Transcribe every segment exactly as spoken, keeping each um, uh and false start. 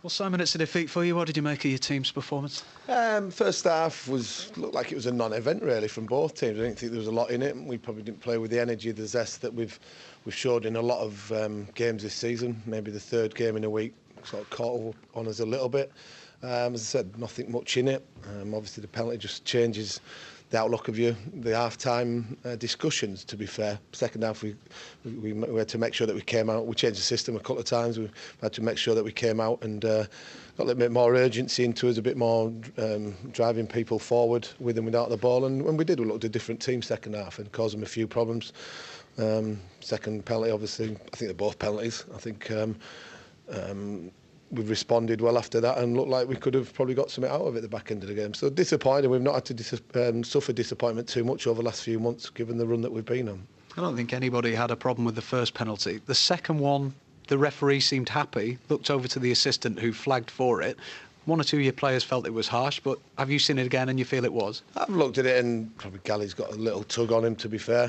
Well, Simon, it's a defeat for you. What did you make of your team's performance? Um, first half was looked like it was a non-event really from both teams. I didn't think there was a lot in it. We probably didn't play with the energy, the zest that we've we've showed in a lot of um, games this season. Maybe the third game in a week sort of caught on us a little bit. Um, as I said, nothing much in it. Um, obviously, the penalty just changes the outlook of you, the half-time uh, discussions. To be fair, second half we, we we had to make sure that we came out. We changed the system a couple of times. We had to make sure that we came out and uh, got a little bit more urgency into us, a bit more um, driving people forward with and without the ball. And when we did, we looked at a different team second half and caused them a few problems. Um, second penalty, obviously, I think they're both penalties. I think. Um, um, We've responded well after that and looked like we could have probably got something out of it at the back end of the game. So disappointed. We've not had to dis um, suffer disappointment too much over the last few months, given the run that we've been on. I don't think anybody had a problem with the first penalty. The second one, the referee seemed happy, looked over to the assistant who flagged for it. One or two of your players felt it was harsh, but have you seen it again and you feel it was? I've looked at it and probably Galley's got a little tug on him, to be fair.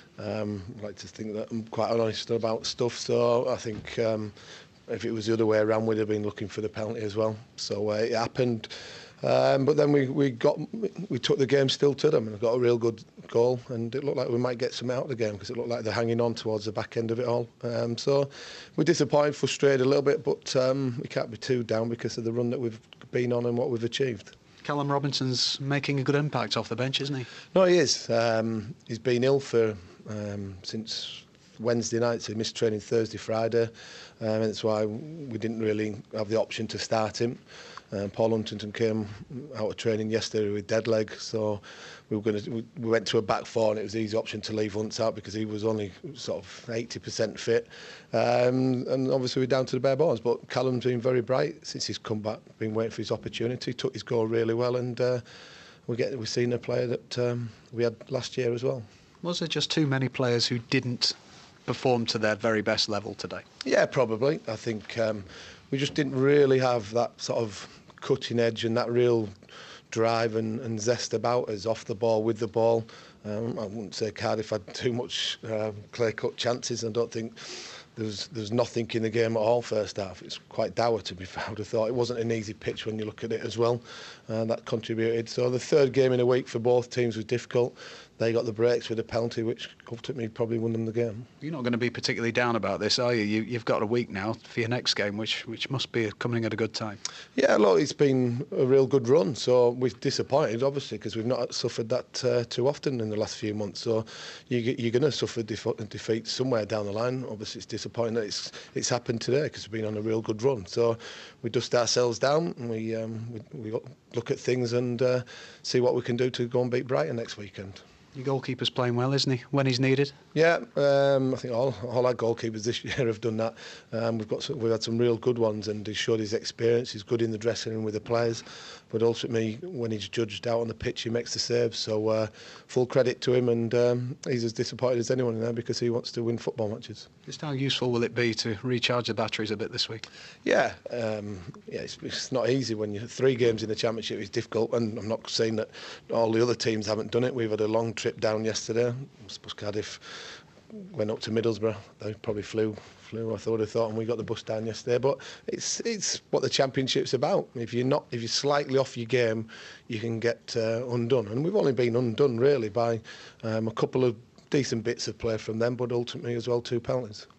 Um, I like to think that I'm quite honest about stuff, so I think... Um, If it was the other way around, we'd have been looking for the penalty as well. So uh, it happened, um, but then we we got we took the game still to them and got a real good goal, and it looked like we might get some out of the game because it looked like they're hanging on towards the back end of it all. Um, so we're disappointed, frustrated a little bit, but um, we can't be too down because of the run that we've been on and what we've achieved. Callum Robinson's making a good impact off the bench, isn't he? No, he is. Um, he's been ill for um, since Wednesday night, so he missed training Thursday, Friday, um, and that's why we didn't really have the option to start him. Um, Paul Huntington came out of training yesterday with dead leg, so we were going to. We went to a back four, and it was the easy option to leave Hunts out because he was only sort of eighty percent fit, um, and obviously we're down to the bare bones. But Callum's been very bright since he's come back. Been waiting for his opportunity, took his goal really well, and uh, we get we've seen a player that um, we had last year as well. Was there just too many players who didn't perform to their very best level today? Yeah, probably. I think um, we just didn't really have that sort of cutting edge and that real drive and, and zest about us off the ball, with the ball. Um, I wouldn't say Cardiff had too much uh, clear-cut chances. I don't think there was, there was nothing in the game at all first half. It's quite dour, to be fair. I would have thought it wasn't an easy pitch when you look at it as well. Uh, that contributed. So the third game in a week for both teams was difficult. They got the breaks with a penalty, which ultimately probably won them the game. You're not going to be particularly down about this, are you? you you've got a week now for your next game, which which must be coming at a good time. Yeah, look, it's been a real good run. So we're disappointed, obviously, because we've not suffered that uh, too often in the last few months. So you, you're going to suffer def- defeat somewhere down the line. Obviously, it's disappointing that it's it's happened today because we've been on a real good run. So we dust ourselves down and we um, we, we look at things and uh, see what we can do to go and beat Brighton next weekend. Your goalkeeper's playing well, isn't he, when he's needed? Yeah, um, I think all, all our goalkeepers this year have done that. Um, we've got some, we've had some real good ones, and he's showed his experience. He's good in the dressing room with the players, but ultimately when he's judged out on the pitch, he makes the saves. So uh, full credit to him, and um, he's as disappointed as anyone in there because he wants to win football matches. Just how useful will it be to recharge the batteries a bit this week? Yeah, um, yeah, it's, it's not easy when you three games in the Championship. It's difficult, and I'm not saying that all the other teams haven't done it. We've had a long trip down yesterday. I suppose Cardiff went up to Middlesbrough. They probably flew, flew. I thought, I thought, and we got the bus down yesterday. But it's it's what the Championship's about. If you're not, if you're slightly off your game, you can get uh, undone. And we've only been undone really by um, a couple of decent bits of play from them, but ultimately as well two penalties.